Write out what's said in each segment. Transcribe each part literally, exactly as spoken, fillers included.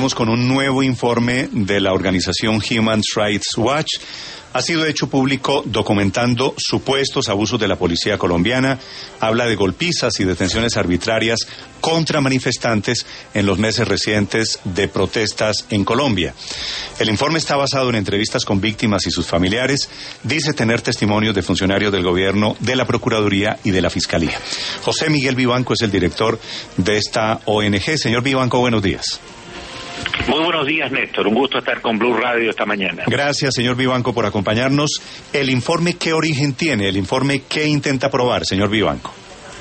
Con un nuevo informe de la organización Human Rights Watch. Ha sido hecho público documentando supuestos abusos de la policía colombiana. Habla de golpizas y detenciones arbitrarias contra manifestantes en los meses recientes de protestas en Colombia. El informe está basado en entrevistas con víctimas y sus familiares. Dice tener testimonios de funcionarios del gobierno, de la Procuraduría y de la Fiscalía. José Miguel Vivanco es el director de esta O N G. Señor Vivanco, buenos días. Muy buenos días, Néstor. Un gusto estar con Blue Radio esta mañana. Gracias, señor Vivanco, por acompañarnos. ¿El informe qué origen tiene? ¿El informe qué intenta probar, señor Vivanco?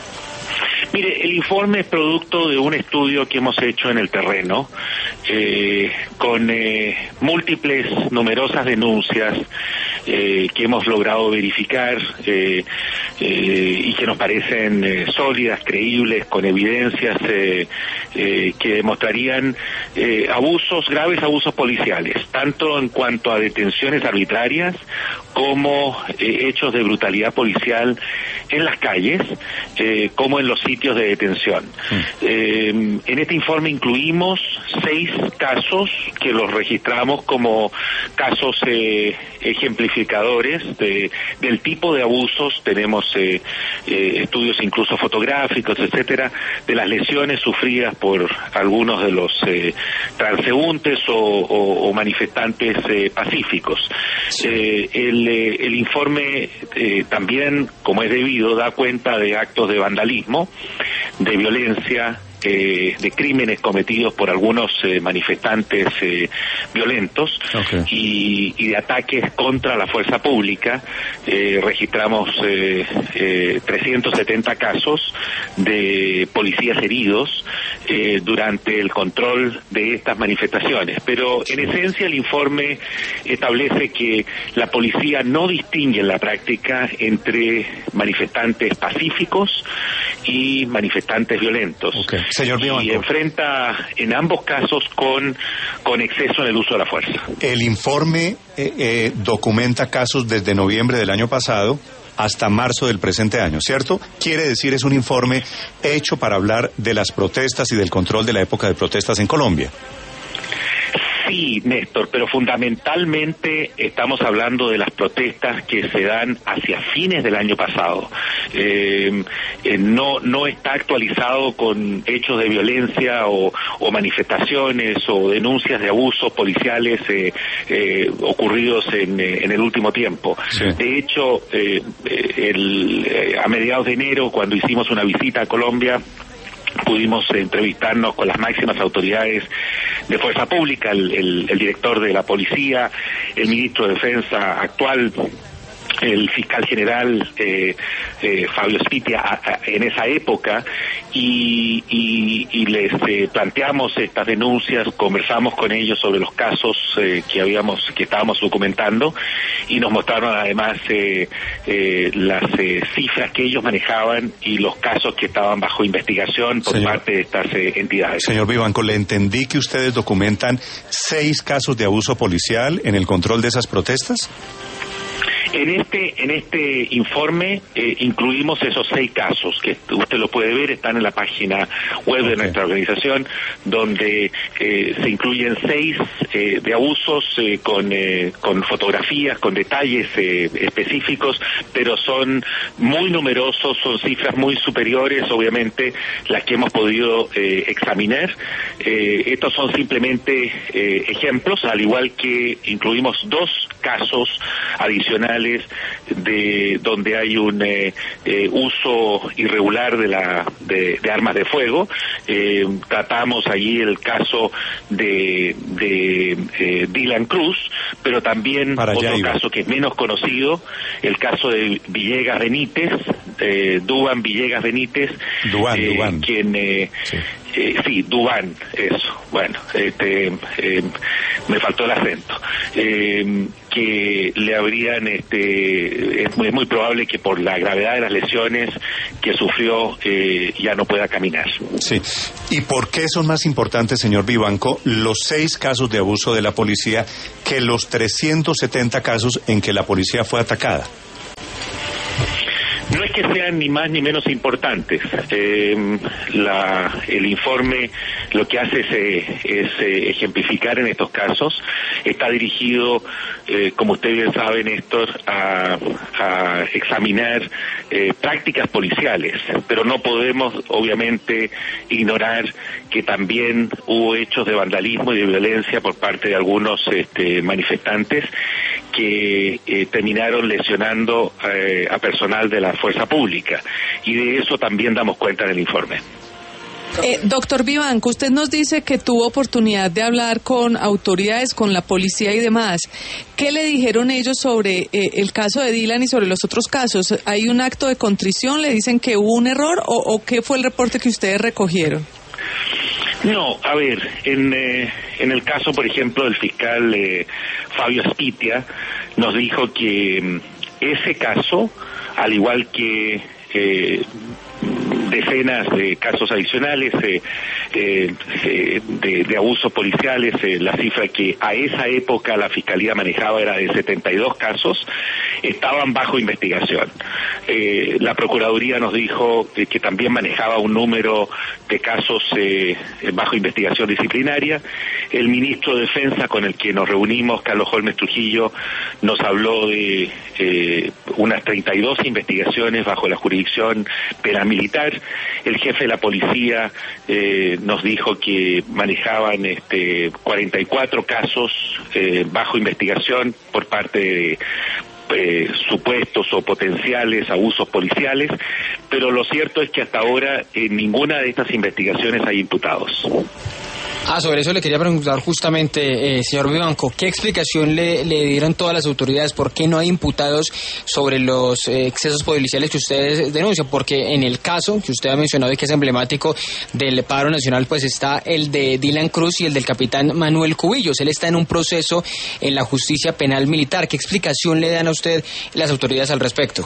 Mire, el informe es producto de un estudio que hemos hecho en el terreno, eh, con eh, múltiples, numerosas denuncias eh, que hemos logrado verificar eh, eh, y que nos parecen eh, sólidas, creíbles, con evidencias eh, eh, que demostrarían eh, abusos, graves abusos policiales, tanto en cuanto a detenciones arbitrarias como eh, hechos de brutalidad policial en las calles, eh, como en los sitios de detención. Mm. Eh, en este informe incluimos seis casos que los registramos como casos eh, ejemplificadores de, del tipo de abusos. Tenemos eh, eh, estudios incluso fotográficos, etcétera, de las lesiones sufridas por algunos de los eh, transeúntes o, o, o manifestantes eh, pacíficos. Sí. Eh, el, eh, el informe eh, también, como es debido, da cuenta de actos de vandalismo, de violencia, eh, de crímenes cometidos por algunos eh, manifestantes eh, violentos, okay. y, y de ataques contra la fuerza pública. Eh, registramos eh, eh, trescientos setenta casos de policías heridos eh, durante el control de estas manifestaciones. Pero en esencia el informe establece que la policía no distingue en la práctica entre manifestantes pacíficos y manifestantes violentos. Okay. Señor Vivanco. Y enfrenta en ambos casos con, con exceso en el uso de la fuerza. El informe eh, eh, documenta casos desde noviembre del año pasado hasta marzo del presente año, ¿cierto? Quiere decir, es un informe hecho para hablar de las protestas y del control de la época de protestas en Colombia. Sí, Néstor, pero fundamentalmente estamos hablando de las protestas que se dan hacia fines del año pasado. Eh, eh, no no está actualizado con hechos de violencia o, o manifestaciones o denuncias de abusos policiales eh, eh, ocurridos en, eh, en el último tiempo. Sí. De hecho, eh, el, eh, a mediados de enero, cuando hicimos una visita a Colombia, pudimos entrevistarnos con las máximas autoridades de fuerza pública, el, el, el director de la policía, el ministro de Defensa actual, el fiscal general eh, eh, Fabio Spitia a, a, en esa época, y, y, y les eh, planteamos estas denuncias, conversamos con ellos sobre los casos eh, que habíamos que estábamos documentando, y nos mostraron además eh, eh, las eh, cifras que ellos manejaban y los casos que estaban bajo investigación por Señor, parte de estas eh, entidades. Señor Vivanco, le entendí que ustedes documentan seis casos de abuso policial en el control de esas protestas. En este en este informe eh, incluimos esos seis casos que usted lo puede ver, están en la página web okay. de nuestra organización, donde eh, se incluyen seis eh, de abusos eh, con eh, con fotografías, con detalles eh, específicos, pero son muy numerosos, son cifras muy superiores, obviamente, las que hemos podido eh, examinar. Eh, estos son simplemente eh, ejemplos, al igual que incluimos dos casos adicionales de donde hay un eh, eh, uso irregular de la de, de armas de fuego. Eh, tratamos allí el caso de, de eh, Dylan Cruz, pero también Para otro caso que es menos conocido, el caso de Villegas Benítez, eh, Duván Villegas Benítez, Duván, eh, Duván. quien eh, sí. Eh, sí, Duván, eso. Bueno, este, eh, me faltó el acento. Eh, que le habrían, este, es muy, es muy probable que por la gravedad de las lesiones que sufrió eh, ya no pueda caminar. Sí. ¿Y por qué son más importantes, señor Vivanco, los seis casos de abuso de la policía que los trescientos setenta casos en que la policía fue atacada? No es es que sean ni más ni menos importantes. Eh, la, el informe lo que hace es, eh, es eh, ejemplificar en estos casos. Está dirigido, eh, como usted bien sabe, Néstor, a, a examinar eh, prácticas policiales, pero no podemos, obviamente, ignorar que también hubo hechos de vandalismo y de violencia por parte de algunos este, manifestantes que eh, terminaron lesionando eh, a personal de la fuerza pública, y de eso también damos cuenta en el informe. Eh, doctor Vivanco, usted nos dice que tuvo oportunidad de hablar con autoridades, con la policía y demás. ¿Qué le dijeron ellos sobre eh, el caso de Dylan y sobre los otros casos? ¿Hay un acto de contrición? ¿Le dicen que hubo un error o, o qué fue el reporte que ustedes recogieron? No, a ver, en, eh, en el caso, por ejemplo, del fiscal eh, Fabio Spitia, nos dijo que mm, ese caso, al igual que eh, decenas de casos adicionales eh, eh, eh, de, de abusos policiales, eh, la cifra que a esa época la Fiscalía manejaba era de setenta y dos casos, estaban bajo investigación. Eh, la Procuraduría nos dijo eh, que también manejaba un número de casos eh, bajo investigación disciplinaria. El ministro de Defensa, con el que nos reunimos, Carlos Holmes Trujillo, nos habló de eh, unas treinta y dos investigaciones bajo la jurisdicción penal militar. El jefe de la policía eh, nos dijo que manejaban este, cuarenta y cuatro casos eh, bajo investigación por parte de eh, supuestos o potenciales abusos policiales, pero lo cierto es que hasta ahora en ninguna de estas investigaciones hay imputados. Ah, sobre eso le quería preguntar justamente, eh, señor Vivanco, ¿qué explicación le, le dieron todas las autoridades? ¿Por qué no hay imputados sobre los eh, excesos policiales que ustedes denuncian? Porque en el caso que usted ha mencionado y que es emblemático del paro nacional, pues está el de Dylan Cruz y el del capitán Manuel Cubillos. Él está en un proceso en la justicia penal militar. ¿Qué explicación le dan a usted las autoridades al respecto?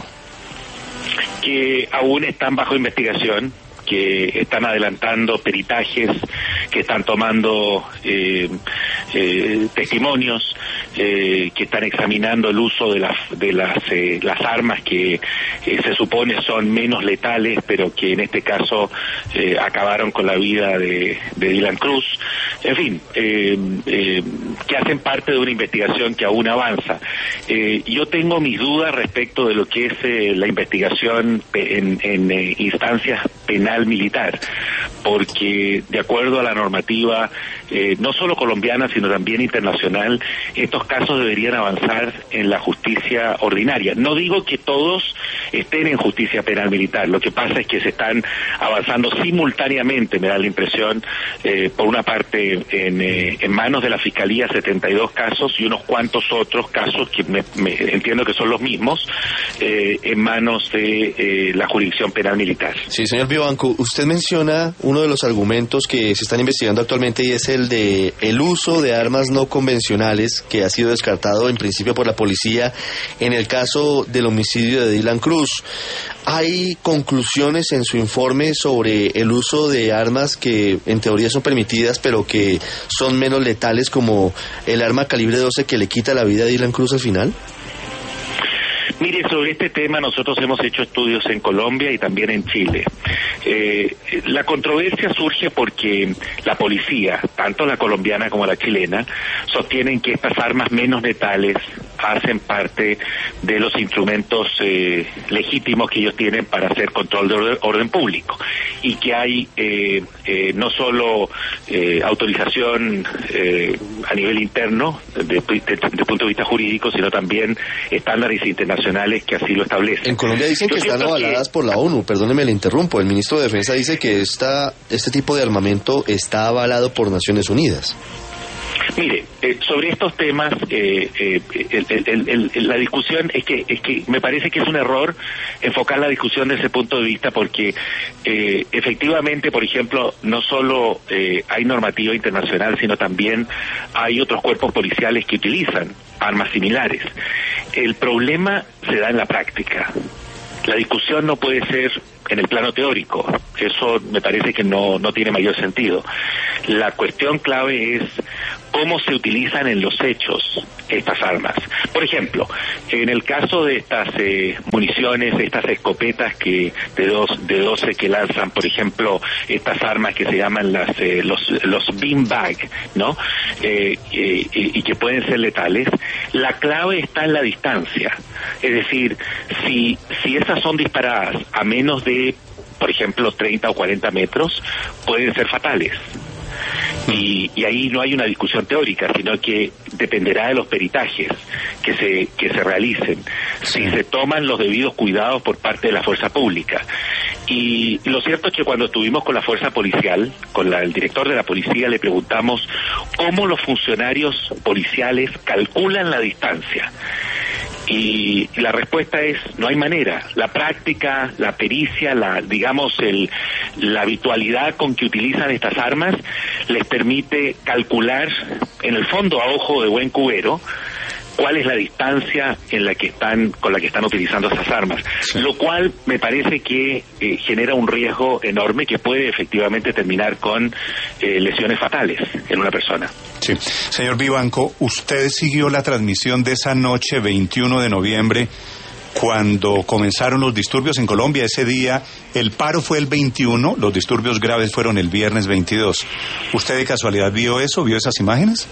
Que aún están bajo investigación, que están adelantando peritajes, que están tomando eh, eh, testimonios, eh, que están examinando el uso de las de las eh, las armas que eh, se supone son menos letales, pero que en este caso eh, acabaron con la vida de, de Dylan Cruz. En fin, eh, eh, que hacen parte de una investigación que aún avanza. Eh, yo tengo mis dudas respecto de lo que es eh, la investigación en, en eh, instancias penal militar, porque de acuerdo a la normativa eh, no solo colombiana sino también internacional, estos casos deberían avanzar en la justicia ordinaria. No digo que todos estén en justicia penal militar, lo que pasa es que se están avanzando simultáneamente, me da la impresión, eh, por una parte en, eh, en manos de la Fiscalía setenta y dos casos y unos cuantos otros casos que me, me entiendo que son los mismos, eh, en manos de eh, la jurisdicción penal militar. Sí, señor Vivanco, usted menciona uno de los argumentos que se están investigando actualmente y es el de el uso de armas no convencionales que ha sido descartado en principio por la policía en el caso del homicidio de Dylan Cruz. ¿Hay conclusiones en su informe sobre el uso de armas que en teoría son permitidas pero que son menos letales, como el arma calibre doce que le quita la vida a Dylan Cruz al final? Mire, sobre este tema nosotros hemos hecho estudios en Colombia y también en Chile. Eh, la controversia surge porque la policía, tanto la colombiana como la chilena, sostienen que estas armas menos letales hacen parte de los instrumentos eh, legítimos que ellos tienen para hacer control de orden, orden público, y que hay eh, eh, no solo eh, autorización eh, a nivel interno desde el punto de vista jurídico, sino también estándares internacionales que así lo establecen. En Colombia dicen que están avaladas por la ONU, perdóneme, le interrumpo. El ministro de Defensa dice que esta, este tipo de armamento está avalado por Naciones Unidas. Mire, eh, sobre estos temas, eh, eh, el, el, el, el, la discusión es que es que me parece que es un error enfocar la discusión desde ese punto de vista, porque eh, efectivamente, por ejemplo, no solo eh, hay normativa internacional, sino también hay otros cuerpos policiales que utilizan armas similares. El problema se da en la práctica. La discusión no puede ser en el plano teórico, eso me parece que no, no tiene mayor sentido. La cuestión clave es cómo se utilizan en los hechos estas armas. Por ejemplo, en el caso de estas eh, municiones, estas escopetas que de dos de doce que lanzan, por ejemplo, estas armas que se llaman las eh, los los beanbag, ¿no? Eh, eh, y que pueden ser letales. La clave está en la distancia. Es decir, si si esas son disparadas a menos de, por ejemplo, treinta o cuarenta metros, pueden ser fatales. Y, y ahí no hay una discusión teórica, sino que dependerá de los peritajes que se que se realicen, si se toman los debidos cuidados por parte de la fuerza pública. Y lo cierto es que cuando estuvimos con la fuerza policial, con la, el director de la policía, le preguntamos cómo los funcionarios policiales calculan la distancia. Y la respuesta es, no hay manera. La práctica, la pericia, la digamos el la habitualidad con que utilizan estas armas les permite calcular, en el fondo a ojo de buen cubero, cuál es la distancia en la que están con la que están utilizando esas armas, sí. Lo cual me parece que eh, genera un riesgo enorme que puede efectivamente terminar con eh, lesiones fatales en una persona. Sí. Señor Vivanco, usted siguió la transmisión de esa noche veintiuno de noviembre cuando comenzaron los disturbios en Colombia. Ese día el paro fue el veintiuno, los disturbios graves fueron el viernes veintidós. ¿Usted de casualidad vio eso, vio esas imágenes?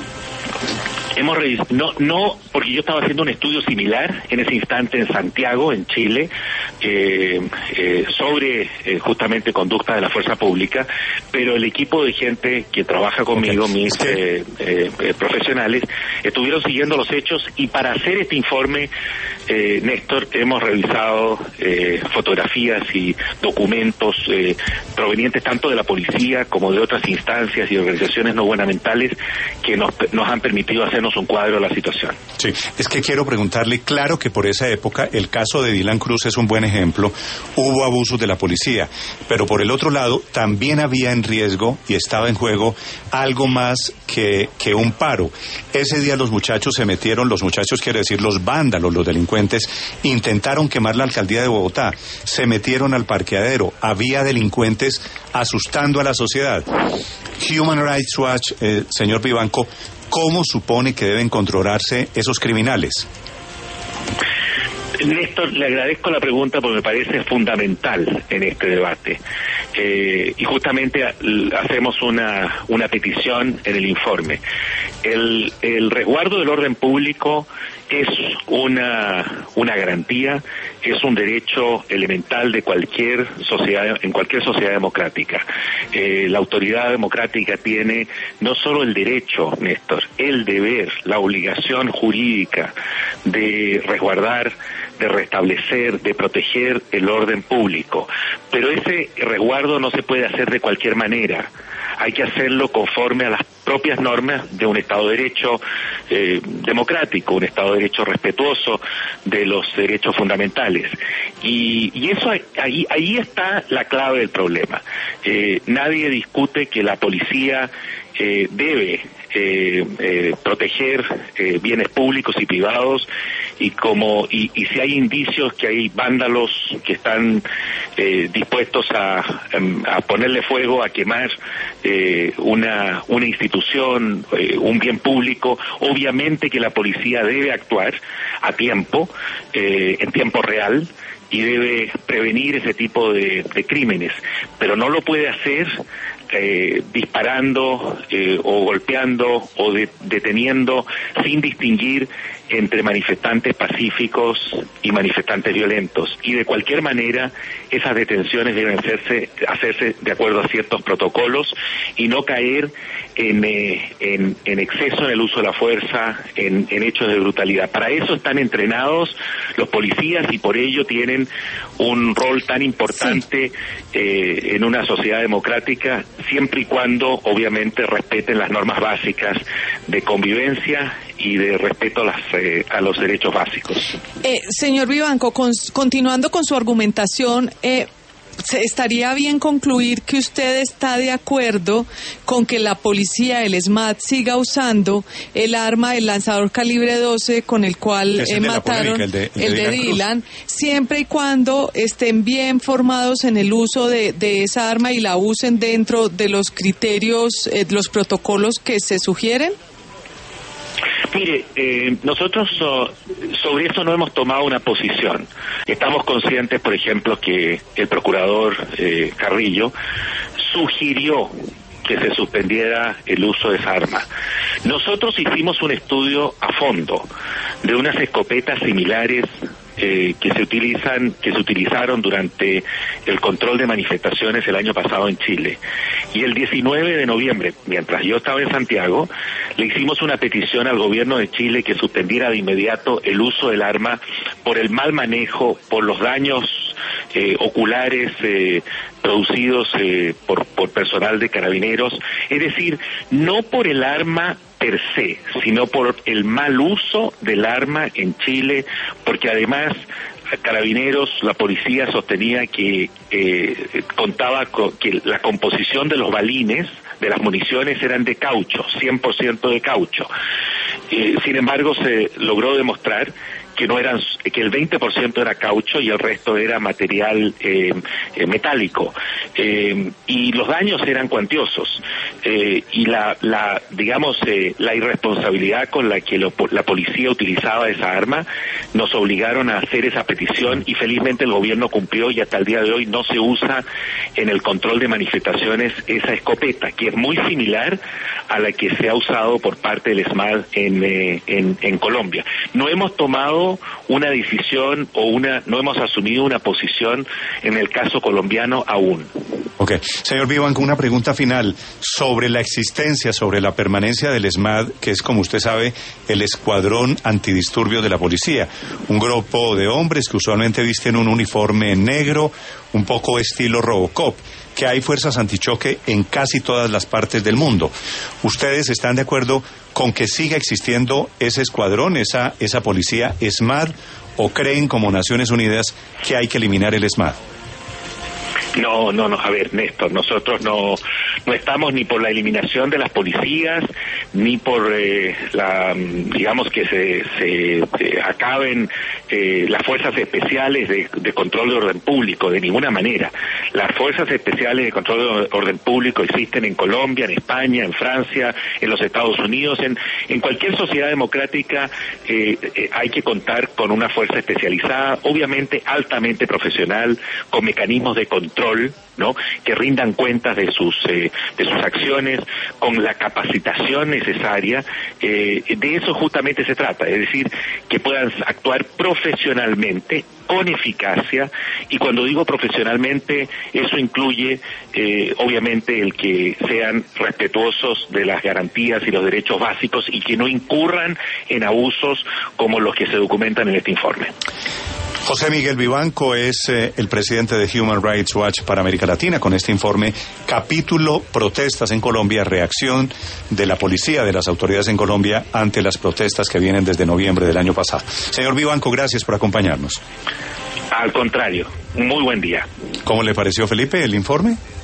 Hemos revisado, no, no, porque yo estaba haciendo un estudio similar en ese instante en Santiago, en Chile, eh, eh, sobre eh, justamente conducta de la fuerza pública, pero el equipo de gente que trabaja conmigo, okay. mis eh, eh, eh, profesionales, estuvieron siguiendo los hechos y para hacer este informe, eh, Néstor, hemos revisado eh, fotografías y documentos eh, provenientes tanto de la policía como de otras instancias y organizaciones no gubernamentales que nos, nos han permitido hacer un cuadro de la situación. Sí, es que quiero preguntarle, claro que por esa época el caso de Dylan Cruz es un buen ejemplo, hubo abusos de la policía, pero por el otro lado también había en riesgo y estaba en juego algo más que, que un paro. Ese día los muchachos se metieron, los muchachos quiere decir los vándalos, los delincuentes, intentaron quemar la alcaldía de Bogotá, se metieron al parqueadero, había delincuentes asustando a la sociedad. Human Rights Watch, eh, señor Vivanco, ¿cómo supone que deben controlarse esos criminales? Néstor, le agradezco la pregunta porque me parece fundamental en este debate. Eh, y justamente hacemos una, una petición en el informe. El, el resguardo del orden público es una, una garantía, es un derecho elemental de cualquier sociedad, en cualquier sociedad democrática. Eh, la autoridad democrática tiene no solo el derecho, Néstor, el deber, la obligación jurídica de resguardar, de restablecer, de proteger el orden público. Pero ese resguardo no se puede hacer de cualquier manera. Hay que hacerlo conforme a las propias normas de un Estado de Derecho eh, democrático, un Estado de Derecho respetuoso de los derechos fundamentales. Y, y eso ahí, ahí está la clave del problema. Eh, nadie discute que la policía eh, debe eh, eh, proteger eh, bienes públicos y privados y como y, y si hay indicios que hay vándalos que están eh, dispuestos a, a ponerle fuego, a quemar eh, una una institución, eh, un bien público, obviamente que la policía debe actuar a tiempo, eh, en tiempo real, y debe prevenir ese tipo de, de crímenes, pero no lo puede hacer eh, disparando eh, o golpeando o de, deteniendo sin distinguir entre manifestantes pacíficos y manifestantes violentos. Y de cualquier manera, esas detenciones deben hacerse, hacerse de acuerdo a ciertos protocolos y no caer en, eh, en, en exceso en el uso de la fuerza, en, en hechos de brutalidad. Para eso están entrenados los policías y por ello tienen un rol tan importante sí. eh, en una sociedad democrática, siempre y cuando, obviamente, respeten las normas básicas de convivencia y de respeto a, las, eh, a los derechos básicos. Eh, señor Vivanco, con, continuando con su argumentación, eh, estaría bien concluir que usted está de acuerdo con que la policía, el SMAT, siga usando el arma, el lanzador calibre doce con el cual eh, mataron, polémica, el de, el el de, de Dylan, Dylan siempre y cuando estén bien formados en el uso de, de esa arma y la usen dentro de los criterios, eh, los protocolos que se sugieren? Mire, eh, nosotros so, sobre eso no hemos tomado una posición. Estamos conscientes, por ejemplo, que el procurador eh, Carrillo sugirió que se suspendiera el uso de esa arma. Nosotros hicimos un estudio a fondo de unas escopetas similares eh, que se utilizan, que se utilizaron durante el control de manifestaciones el año pasado en Chile. Y el diecinueve de noviembre, mientras yo estaba en Santiago, le hicimos una petición al gobierno de Chile que suspendiera de inmediato el uso del arma por el mal manejo, por los daños eh, oculares eh, producidos eh, por, por personal de Carabineros, es decir, no por el arma per se, sino por el mal uso del arma en Chile, porque además Carabineros, la policía sostenía que eh, contaba con que la composición de los balines, de las municiones, eran de caucho, cien por ciento de caucho. Eh, sin embargo, se logró demostrar que no eran, que el veinte por ciento era caucho y el resto era material eh, eh, metálico, eh, y los daños eran cuantiosos, eh, y la, la digamos eh, la irresponsabilidad con la que lo, la policía utilizaba esa arma nos obligaron a hacer esa petición, y felizmente el gobierno cumplió, y hasta el día de hoy no se usa en el control de manifestaciones esa escopeta, que es muy similar a la que se ha usado por parte del SMAD en, eh, en, en Colombia. No hemos tomado una decisión o una, no hemos asumido una posición en el caso colombiano aún. Ok. Señor Vivanco, una pregunta final sobre la existencia, sobre la permanencia del SMAD, que es, como usted sabe, el Escuadrón Antidisturbios de la Policía. Un grupo de hombres que usualmente visten un uniforme negro, un poco estilo Robocop, que hay fuerzas antichoque en casi todas las partes del mundo. ¿Ustedes están de acuerdo con que siga existiendo ese escuadrón, esa, esa policía SMAD, o creen, como Naciones Unidas, que hay que eliminar el SMAD? No, no, no, a ver, Néstor, nosotros no, no estamos ni por la eliminación de las policías, ni por eh, la, digamos, que se, se, se acaben eh, las fuerzas especiales de, de control de orden público, de ninguna manera. Las fuerzas especiales de control de orden público existen en Colombia, en España, en Francia, en los Estados Unidos, en, en cualquier sociedad democrática eh, eh, hay que contar con una fuerza especializada, obviamente altamente profesional, con mecanismos de control, ¿no?, que rindan cuentas de sus eh, de sus acciones, con la capacitación necesaria. Eh, de eso justamente se trata, es decir, que puedan actuar profesionalmente, con eficacia, y cuando digo profesionalmente, eso incluye eh, obviamente el que sean respetuosos de las garantías y los derechos básicos y que no incurran en abusos como los que se documentan en este informe. José Miguel Vivanco es eh, el presidente de Human Rights Watch para América Latina, con este informe, capítulo Protestas en Colombia, reacción de la policía, de las autoridades en Colombia ante las protestas que vienen desde noviembre del año pasado. Señor Vivanco, gracias por acompañarnos. Al contrario, muy buen día. ¿Cómo le pareció, Felipe, el informe?